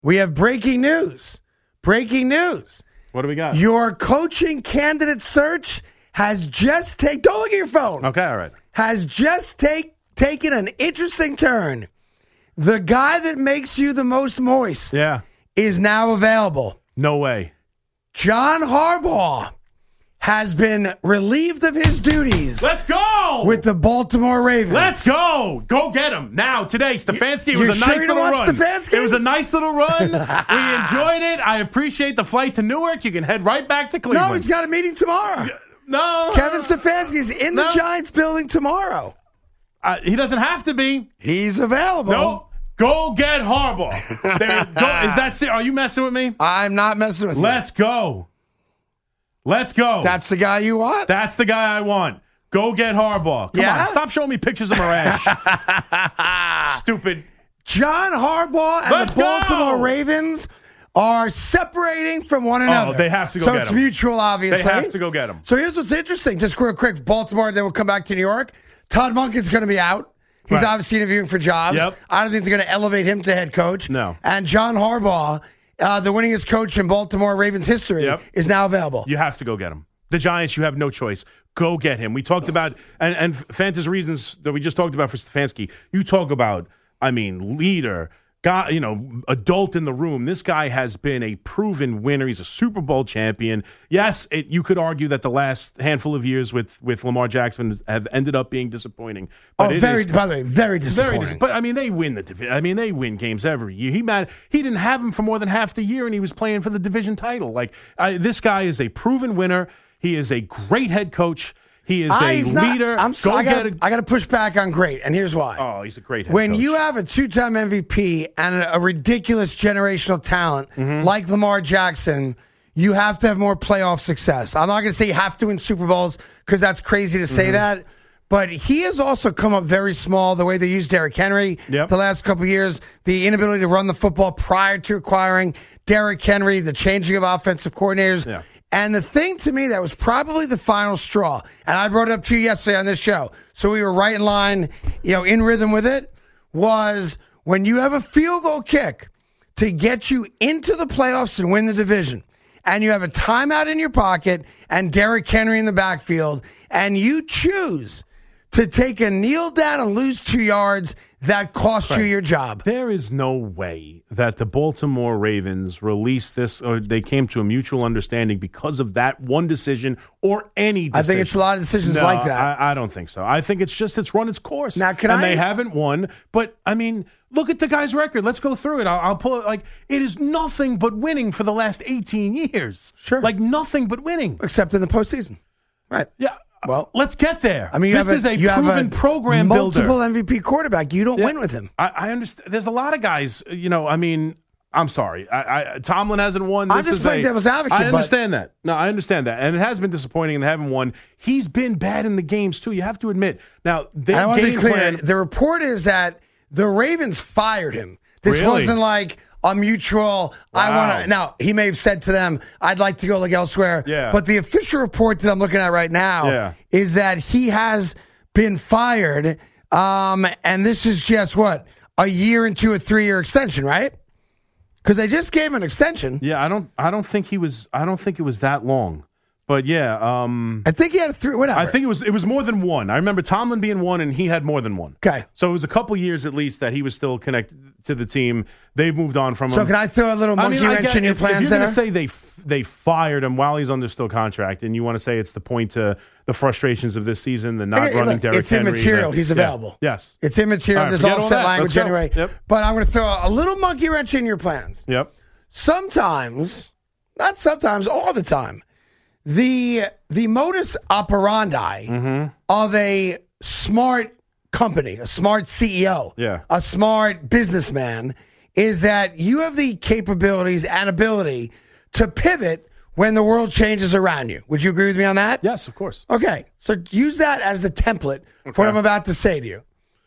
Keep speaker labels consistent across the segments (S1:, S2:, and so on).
S1: We have breaking news. Breaking news.
S2: What do we got?
S1: Your coaching candidate search has just taken. Don't look at your phone.
S2: Okay, all right.
S1: Has just taken an interesting turn. The guy that makes you the most moist is now available.
S2: No way.
S1: John Harbaugh has been relieved of his duties.
S2: Let's go!
S1: With the Baltimore Ravens.
S2: Let's go! Go get him. Now, today, Stefanski, it was a
S1: sure
S2: nice
S1: you don't
S2: little
S1: want
S2: run.
S1: Stefanski?
S2: It was a nice little run. We enjoyed it. I appreciate the flight to Newark. You can head right back to Cleveland.
S1: No, he's got a meeting tomorrow.
S2: No.
S1: Kevin Stefanski's in the Giants building tomorrow.
S2: He doesn't have to be.
S1: He's available.
S2: No. Go get Harbaugh. There, go. Is that? Are you messing with me?
S1: I'm not messing with you.
S2: Let's go. Let's go.
S1: That's the guy you want?
S2: That's the guy I want. Go get Harbaugh. Come on. Stop showing me pictures of Marash. Stupid.
S1: John Harbaugh and the Baltimore Ravens are separating from one another.
S2: Oh, they have to go get him.
S1: So it's mutual, obviously.
S2: They have to go get him.
S1: So here's what's interesting. Just real quick. Baltimore, then we'll come back to New York. Todd Monken's going to be out. He's obviously interviewing for jobs.
S2: Yep.
S1: I don't think they're going to elevate him to head coach.
S2: No.
S1: And John Harbaugh, the winningest coach in Baltimore Ravens history, is now available.
S2: You have to go get him. The Giants, you have no choice. Go get him. We talked about, and Fanta's reasons that we just talked about for Stefanski. You talk about, leader, guy, adult in the room. This guy has been a proven winner. He's a Super Bowl champion. Yes, you could argue that the last handful of years with Lamar Jackson have ended up being disappointing. But
S1: by the way, very disappointing.
S2: But they win the division. They win games every year. He didn't have him for more than half the year, and he was playing for the division title. This guy is a proven winner. He is a great head coach. He is a leader.
S1: I got to push back on great, and here's why.
S2: Oh, he's a great head
S1: When
S2: coach.
S1: you have a two-time MVP and a ridiculous generational talent like Lamar Jackson, you have to have more playoff success. I'm not going to say you have to win Super Bowls because that's crazy to say that, but he has also come up very small, the way they used Derrick Henry the last couple of years, the inability to run the football prior to acquiring Derrick Henry, the changing of offensive coordinators.
S2: Yeah.
S1: And the thing to me that was probably the final straw, and I brought it up to you yesterday on this show, so we were right in line, in rhythm with it, was when you have a field goal kick to get you into the playoffs and win the division, and you have a timeout in your pocket and Derrick Henry in the backfield, and you choose to take a kneel down and lose 2 yards, that cost you your job.
S2: There is no way that the Baltimore Ravens released this, or they came to a mutual understanding because of that one decision or any decision.
S1: I think it's a lot of decisions like that.
S2: I don't think so. I think it's run its course.
S1: Now,
S2: they haven't won. But, look at the guy's record. Let's go through it. I'll pull it. It is nothing but winning for the last 18 years.
S1: Sure.
S2: Nothing but winning.
S1: Except in the postseason. Right.
S2: Yeah.
S1: Well,
S2: let's get there.
S1: This
S2: is a proven program builder.
S1: Multiple MVP quarterback. You don't win with him.
S2: I understand. There's a lot of guys, I'm sorry. Tomlin hasn't won.
S1: I'm just playing devil's advocate.
S2: I understand that. No, I understand that. And it has been disappointing and they haven't won. He's been bad in the games, too. You have to admit. Now,
S1: I want to be clear. The report is that the Ravens fired him. This wasn't like a mutual, I want to. Now, he may have said to them, I'd like to go look elsewhere.
S2: Yeah.
S1: But the official report that I'm looking at right now is that he has been fired. And this is just a year into a 3-year extension, right? Because they just gave him an extension.
S2: Yeah, I don't think it was that long. But
S1: I think he had 3. Whatever.
S2: I think it was more than one. I remember Tomlin being one, and he had more than one.
S1: Okay,
S2: so it was a couple years at least that he was still connected to the team. They've moved on from him.
S1: So can I throw a little monkey wrench in your plans there?
S2: If you're going to say they fired him while he's under still contract, and you want to say it's the point to the frustrations of this season, the not running Derrick Henry.
S1: It's immaterial. He's available.
S2: Yes,
S1: it's immaterial. There's offset language anyway.
S2: Yep.
S1: But I'm going to throw a little monkey wrench in your plans.
S2: Yep.
S1: Sometimes, not sometimes, all the time. The modus operandi of a smart company, a smart CEO, a smart businessman, is that you have the capabilities and ability to pivot when the world changes around you. Would you agree with me on that?
S2: Yes, of course.
S1: Okay, so use that as the template for what I'm about to say to you.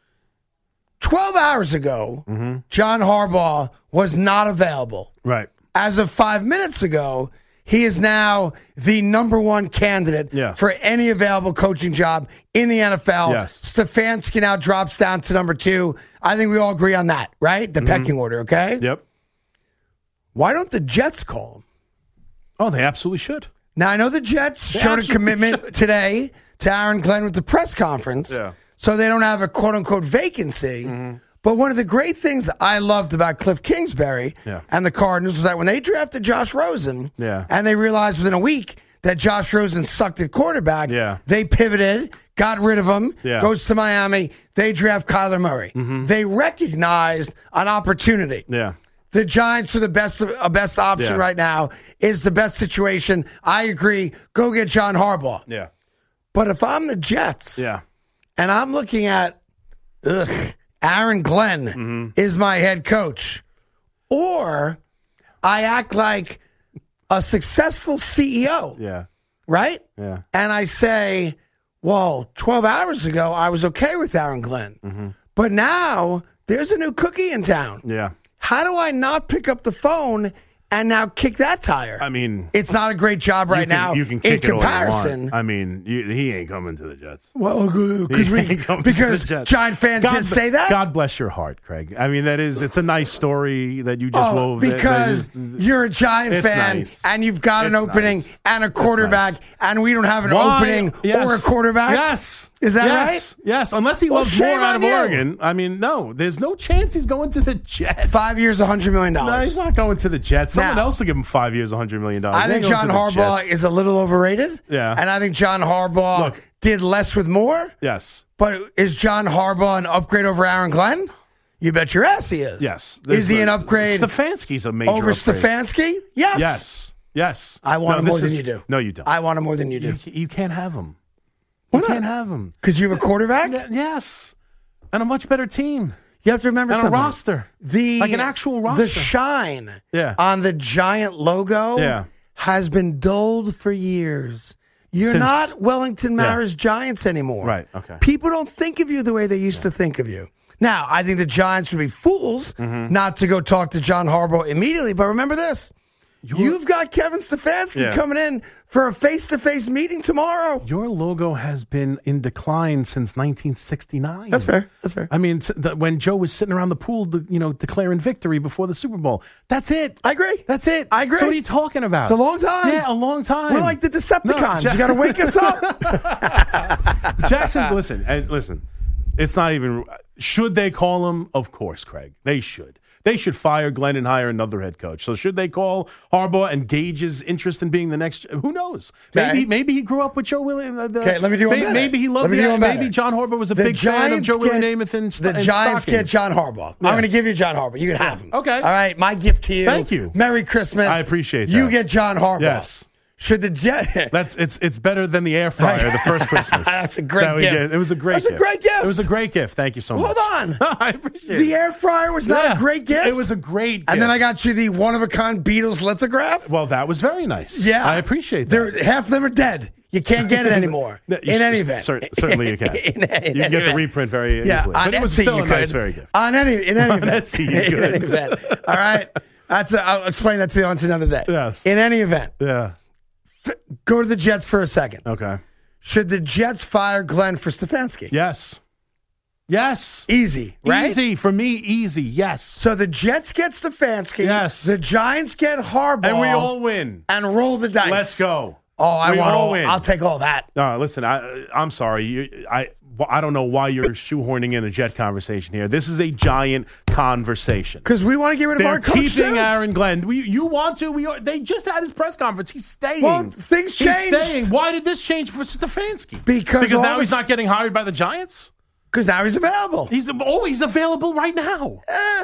S1: 12 hours ago, John Harbaugh was not available.
S2: Right.
S1: As of 5 minutes ago, he is now the number one candidate for any available coaching job in the NFL.
S2: Yes.
S1: Stefanski now drops down to number 2. I think we all agree on that, right? The pecking order, okay?
S2: Yep.
S1: Why don't the Jets call him?
S2: Oh, they absolutely should.
S1: Now, I know the Jets showed a
S2: absolutely
S1: commitment
S2: should.
S1: today to Aaron Glenn with the press conference, so they don't have a quote-unquote vacancy. But one of the great things I loved about Cliff Kingsbury and the Cardinals was that when they drafted Josh Rosen and they realized within a week that Josh Rosen sucked at quarterback, they pivoted, got rid of him, goes to Miami, they draft Kyler Murray. They recognized an opportunity. The Giants are the best option right now, is the best situation. I agree. Go get John Harbaugh. But if I'm the Jets and I'm looking at, Aaron Glenn is my head coach, or I act like a successful CEO, right? And I say, well, 12 hours ago, I was okay with Aaron Glenn. But now there's a new cookie in town. How do I not pick up the phone and now kick that tire?
S2: I mean,
S1: it's not a great job right now.
S2: You can kick
S1: in comparison.
S2: It all you want. I mean, he ain't coming to the Jets.
S1: Well, because Giant fans just say that.
S2: God bless your heart, Craig. I mean, it's a nice story that you just wove.
S1: Because you're a Giant fan and you've got an opening and a quarterback, and we don't have an opening or a quarterback.
S2: Yes.
S1: Is that right?
S2: Yes, unless he loves more out of Oregon. I mean, no, there's no chance he's going to the Jets.
S1: 5 years, $100 million.
S2: No, he's not going to the Jets. Someone else will give him 5 years, $100 million.
S1: I think John Harbaugh is a little overrated. And I think John Harbaugh did less with more.
S2: Yes.
S1: But is John Harbaugh an upgrade over Aaron Glenn? You bet your ass he is.
S2: Yes.
S1: Is he an upgrade?
S2: Stefanski's a major
S1: over
S2: upgrade.
S1: Stefanski? Yes. I want him more than you do.
S2: No, you don't.
S1: I want him more than you do.
S2: You can't have him.
S1: Why
S2: You
S1: not?
S2: can't have him.
S1: Because you have a quarterback?
S2: Yes. And a much better team.
S1: You have to remember something.
S2: And a roster. Like an actual roster.
S1: The shine on the Giant logo has been dulled for years. You're not Wellington Mara's Giants anymore.
S2: Right, okay.
S1: People don't think of you the way they used to think of you. Now, I think the Giants would be fools not to go talk to John Harbaugh immediately, but remember this. You've got Kevin Stefanski coming in for a face-to-face meeting tomorrow.
S2: Your logo has been in decline since 1969.
S1: That's fair.
S2: I mean, when Joe was sitting around the pool, declaring victory before the Super Bowl. That's it.
S1: I agree.
S2: That's it.
S1: I agree.
S2: So what are you talking about?
S1: It's a long time.
S2: Yeah, a long time.
S1: We're like the Decepticons. You got to wake us up.
S2: Jackson, listen. It's not even. Should they call him? Of course, Craig. They should. They should fire Glenn and hire another head coach. So should they call Harbaugh and gauge his interest in being the next? Who knows? Maybe he grew up with Joe Williams.
S1: Okay, let me do one better.
S2: Maybe he loved maybe John Harbaugh was a big fan of Joe Williams Namath.
S1: The Giants get John Harbaugh. I'm going to give you John Harbaugh. You can have him.
S2: Okay.
S1: All right. My gift to you.
S2: Thank you.
S1: Merry Christmas.
S2: I appreciate that.
S1: You get John Harbaugh.
S2: Yes.
S1: Should the Jet?
S2: It's better than the air fryer the first Christmas.
S1: That's a great gift.
S2: It was a great gift.
S1: It was a great gift.
S2: It was a great gift. Thank you so much.
S1: Hold on.
S2: I appreciate it.
S1: The air fryer was not a great gift?
S2: It was a great gift.
S1: And then I got you the one-of-a-kind Beatles lithograph?
S2: Well, that was very nice.
S1: Yeah.
S2: I appreciate that.
S1: Half of them are dead. You can't get it anymore. In any event.
S2: Certainly you can. You can get the reprint very easily.
S1: Yeah,
S2: but it was still a nice, very gift.
S1: In any event.
S2: Etsy, you could.
S1: In any event. All right? I'll explain that to you on another day.
S2: Yes.
S1: In any event.
S2: Yeah.
S1: Go to the Jets for a second.
S2: Okay.
S1: Should the Jets fire Glenn for Stefanski?
S2: Yes.
S1: Easy, right?
S2: Easy. For me, easy. Yes.
S1: So the Jets get Stefanski.
S2: Yes.
S1: The Giants get Harbaugh.
S2: And we all win.
S1: And roll the dice.
S2: Let's go.
S1: Oh, I'll take all that.
S2: No, listen, I'm sorry. I don't know why you're shoehorning in a Jet conversation here. This is a Giant conversation.
S1: Because we want to get rid of our coach,
S2: keeping
S1: too.
S2: Aaron Glenn. You want to. They just had his press conference. He's staying.
S1: Well, things changed.
S2: He's staying. Why did this change for Stefanski?
S1: Because
S2: now he's not getting hired by the Giants?
S1: Because now he's available.
S2: He's available right now.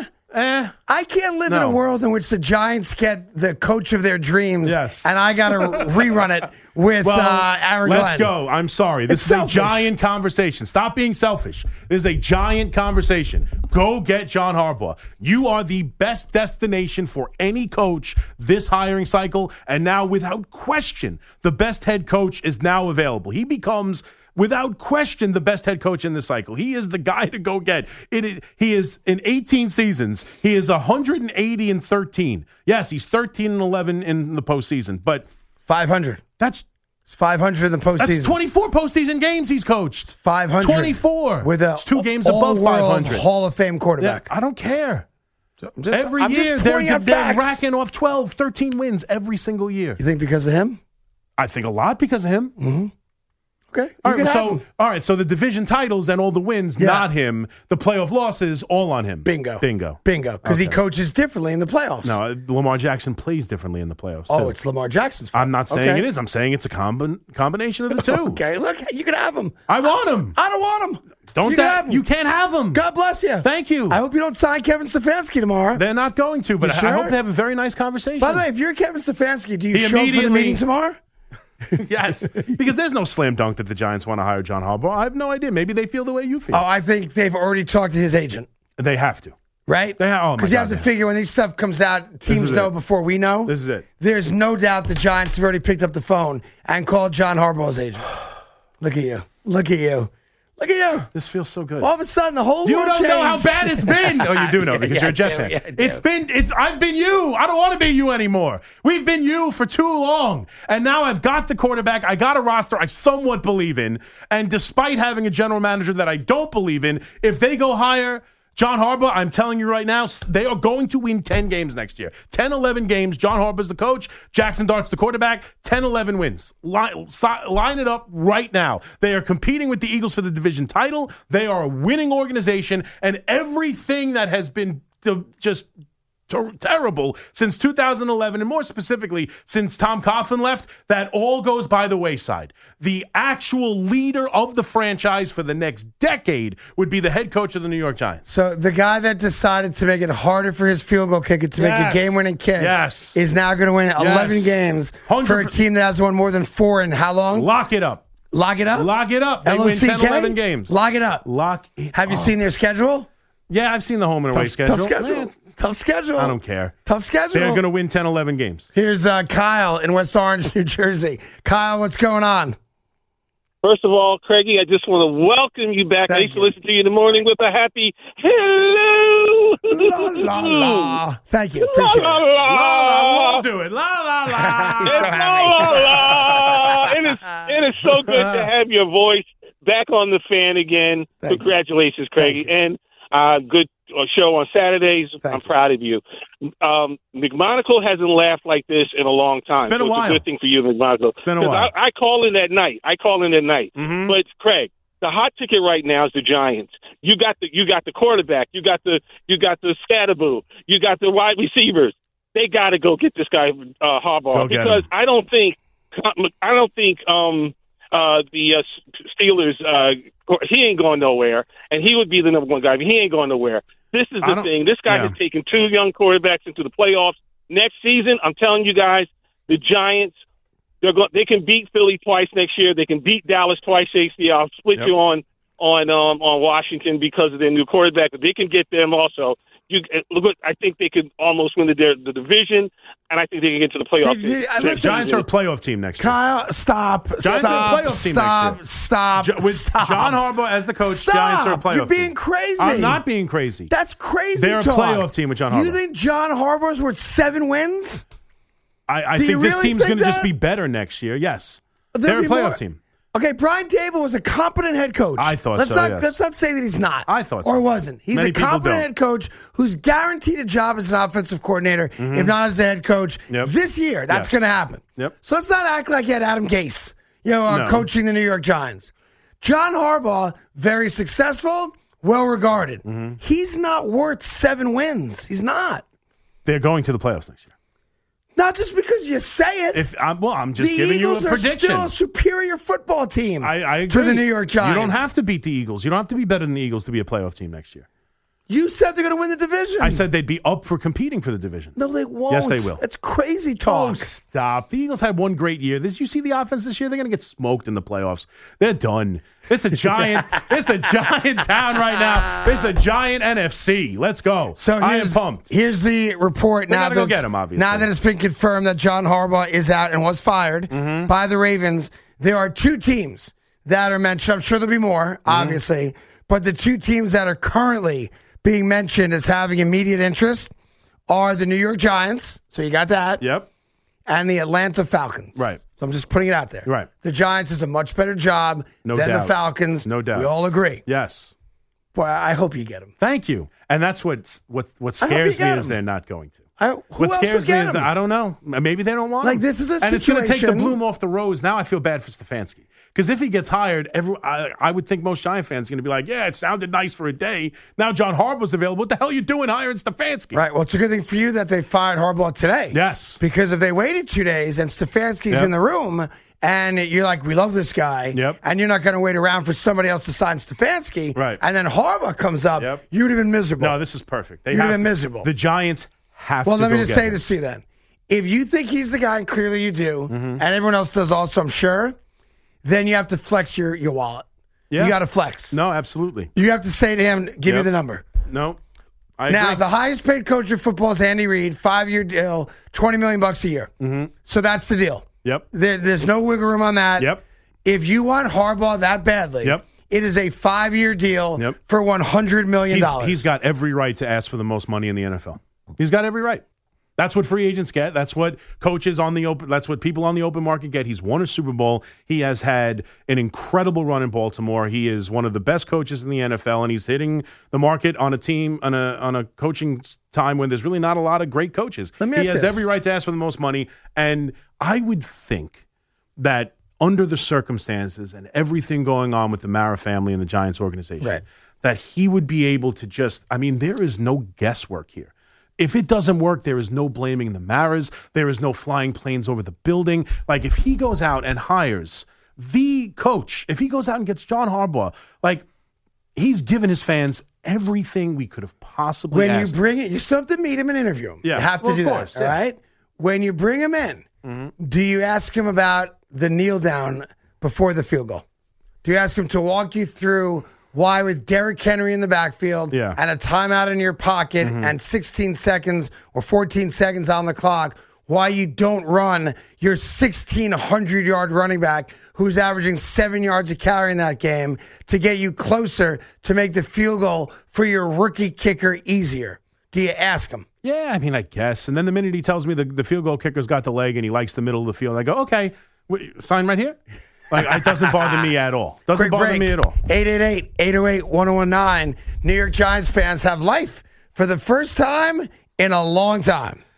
S1: I can't live in a world in which the Giants get the coach of their dreams, and I got to rerun it with Aaron Glenn.
S2: Let's go. I'm sorry. This is a Giant conversation. Stop being selfish. This is a Giant conversation. Go get John Harbaugh. You are the best destination for any coach this hiring cycle, and now, without question, the best head coach is now available. He becomes, without question, the best head coach in this cycle. He is the guy to go get. He is in 18 seasons. He is 180-13. Yes, he's 13-11 in the postseason, but
S1: 500.
S2: That's
S1: 500 in the postseason.
S2: That's 24 postseason games he's coached.
S1: 500.
S2: 24
S1: with a
S2: 2 games above 500.
S1: Hall of Fame quarterback.
S2: Yeah, I don't care. Every
S1: I'm just
S2: year,
S1: pointing
S2: they're
S1: out facts.
S2: racking off 12, 13 wins every single year.
S1: You think because of him?
S2: I think a lot because of him.
S1: Mm-hmm. Okay.
S2: All right, so the division titles and all the wins, not him. The playoff losses, all on him.
S1: Bingo.
S2: Bingo.
S1: Because he coaches differently in the playoffs.
S2: No, Lamar Jackson plays differently in the playoffs.
S1: Oh,
S2: too.
S1: it's Lamar Jackson's fault.
S2: I'm not saying it is. I'm saying it's a combination of the two.
S1: Okay, look, you can have him.
S2: I want him.
S1: I don't want him.
S2: You can't have him.
S1: God bless you.
S2: Thank you.
S1: I hope you don't sign Kevin Stefanski tomorrow.
S2: They're not going to, but
S1: You sure?
S2: I hope they have a very nice conversation.
S1: By the way, if you're Kevin Stefanski, do you show up for the meeting tomorrow?
S2: Yes, because there's no slam dunk that the Giants want to hire John Harbaugh. I have no idea. Maybe they feel the way you feel.
S1: Oh, I think they've already talked to his agent.
S2: They have to.
S1: Right? Because you have to figure when these stuff comes out, teams know before we know.
S2: This is it.
S1: There's no doubt the Giants have already picked up the phone and called John Harbaugh's agent. Look at you. Look at you. Look at you.
S2: This feels so good.
S1: All of a sudden, the whole
S2: you
S1: world
S2: don't
S1: changed.
S2: know how bad it's been. Oh, you do know because you're a Jet fan.
S1: Yeah,
S2: I've been you. I don't want to be you anymore. We've been you for too long. And now I've got the quarterback. I got a roster I somewhat believe in. And despite having a general manager that I don't believe in, if they go higher, John Harbaugh, I'm telling you right now, they are going to win 10 games next year. 10, 11 games. John Harbaugh's the coach. Jackson Dart's the quarterback. 10, 11 wins. Line it up right now. They are competing with the Eagles for the division title. They are a winning organization. And everything that has been just terrible since 2011, and more specifically since Tom Coughlin left, that all goes by the wayside. The actual leader of the franchise for the next decade would be the head coach of the New York Giants.
S1: So the guy that decided to make it harder for his field goal kicker to make a game-winning kick is now going to win 11 games for a team that has won more than 4 in how long?
S2: Lock it up.
S1: Lock it up?
S2: Lock it up. They win 10, 11 games.
S1: Lock it up. Have you seen their schedule?
S2: Yeah, I've seen the home and away schedule.
S1: Tough schedule.
S2: I don't care.
S1: Tough schedule.
S2: They're going to win 10, 11 games.
S1: Here's Kyle in West Orange, New Jersey. Kyle, what's going on?
S3: First of all, Craigie, I just want to welcome you back. I used to listen to you in the morning with a happy hello.
S1: La, la, la. Thank you. Appreciate
S3: la,
S1: it.
S3: la, la.
S2: We'll do it. La, la, la.
S1: So
S3: la, la. It is so good to have your voice back on the fan again. Congratulations, Craigie. And good show on Saturdays. I'm proud of you. McMonagle hasn't laughed like this in a long time.
S2: It's been a while.
S3: It's a good thing for you, McMonagle.
S2: It's been a while.
S3: I call in at night.
S2: Mm-hmm.
S3: But Craig, the hot ticket right now is the Giants. You got the quarterback. You got the Scatterboo. You got the wide receivers. They got to go get this guy Harbaugh because I don't think the Steelers. He ain't going nowhere, and he would be the number one guy. But he ain't going nowhere. This is the thing. This guy has taken 2 young quarterbacks into the playoffs. Next season, I'm telling you guys, the Giants, they can beat Philly twice next year. They can beat Dallas twice next year. I'll split you on Washington because of their new quarterback. But they can get them also. I think they could almost win the division, and I think they can get to the playoffs.
S2: Giants are a playoff team next year.
S1: Kyle, stop.
S2: Giants are a playoff team next year.
S1: Stop.
S2: With John Harbaugh as the coach, Giants are a playoff team.
S1: You're being crazy.
S2: I'm not being crazy.
S1: That's crazy.
S2: They're a playoff team with John Harbaugh.
S1: You think John Harbaugh's worth 7 wins?
S2: I think this team's going to just be better next year. Yes. They're a playoff team.
S1: Okay, Brian Dable was a competent head coach.
S2: I thought
S1: let's
S2: so,
S1: not, Let's not say that he's not.
S2: I thought so.
S1: Or wasn't. He's a competent head coach who's guaranteed a job as an offensive coordinator, if not as the head coach. This year, that's going to happen. So let's not act like he had Adam Gase, coaching the New York Giants. John Harbaugh, very successful, well-regarded. He's not worth 7 wins. He's not.
S2: They're going to the playoffs next year.
S1: Not just because you say it.
S2: I'm just giving you a prediction.
S1: The Eagles are still a superior football team
S2: I agree.
S1: to the New York Giants.
S2: You don't have to beat the Eagles. You don't have to be better than the Eagles to be a playoff team next year.
S1: You said they're going to win the division.
S2: I said they'd be up for competing for the division.
S1: No, they won't.
S2: Yes, they will.
S1: That's crazy talk.
S2: Oh, stop. The Eagles had one great year. You see the offense this year? They're going to get smoked in the playoffs. They're done. It's a giant. It's a giant town right now. It's a giant NFC. Let's go.
S1: So
S2: I am pumped.
S1: Here's the report.
S2: Now go get him, obviously.
S1: Now that it's been confirmed that John Harbaugh is out and was fired by the Ravens, there are 2 teams that are mentioned. I'm sure there'll be more, obviously, but the 2 teams that are currently being mentioned as having immediate interest are the New York Giants. So you got that.
S2: Yep.
S1: And the Atlanta Falcons.
S2: Right.
S1: So I'm just putting it out there.
S2: Right.
S1: The Giants is a much better job than the Falcons.
S2: No doubt.
S1: We all agree.
S2: Yes.
S1: Boy, I hope you get him.
S2: Thank you. And that's what scares me is they're not going to.
S1: What scares me is
S2: that I don't know. Maybe they don't want him.
S1: This is a situation.
S2: And it's going to take the bloom off the rose. Now I feel bad for Stefanski. Because if he gets hired, I would think most Giant fans are going to be like, yeah, it sounded nice for a day. Now John Harbaugh's available. What the hell are you doing hiring Stefanski?
S1: Right. Well, it's a good thing for you that they fired Harbaugh today.
S2: Yes.
S1: Because if they waited 2 days and Stefanski's in the room and you're like, we love this guy, and you're not going to wait around for somebody else to sign Stefanski, and then Harbaugh comes up, you'd have been miserable.
S2: No, this is perfect.
S1: You'd have been miserable.
S2: The Giants have to
S1: Well, let me just say
S2: him.
S1: this to you then. If you think he's the guy, and clearly you do, and everyone else does also, I'm sure, then you have to flex your wallet.
S2: Yeah.
S1: You got to flex.
S2: No, absolutely.
S1: You have to say to him, give me the number.
S2: No.
S1: Now, the highest paid coach in football is Andy Reid, 5-year deal, $20 million a year. So that's the deal.
S2: Yep.
S1: There's no wiggle room on that.
S2: Yep.
S1: If you want Harbaugh that badly, it is a 5-year deal for $100 million.
S2: He's got every right to ask for the most money in the NFL. He's got every right. That's what free agents get. That's what coaches on the open. That's what people on the open market get. He's won a Super Bowl. He has had an incredible run in Baltimore. He is one of the best coaches in the NFL, and he's hitting the market on a team on a coaching time when there's really not a lot of great coaches. He has every right to ask for the most money, and I would think that under the circumstances and everything going on with the Mara family and the Giants organization, that he would be able to just. I mean, there is no guesswork here. If it doesn't work, there is no blaming the Maras. There is no flying planes over the building. Like, if he goes out and hires the coach, if he goes out and gets John Harbaugh, like, he's given his fans everything we could have possibly asked.
S1: When you bring it, you still have to meet him and interview him.
S2: Yeah.
S1: You have to do that, all right? When you bring him in, do you ask him about the kneel down before the field goal? Do you ask him to walk you through why, with Derrick Henry in the backfield and a timeout in your pocket and 16 seconds or 14 seconds on the clock, why you don't run your 1,600-yard running back who's averaging 7 yards a carry in that game to get you closer to make the field goal for your rookie kicker easier? Do you ask him?
S2: Yeah, I mean, I guess. And then the minute he tells me the field goal kicker's got the leg and he likes the middle of the field, I go, okay, sign right here? Like, it doesn't bother me at all. Doesn't bother me at all.
S1: 888-808-1019. New York Giants fans have life for the first time in a long time.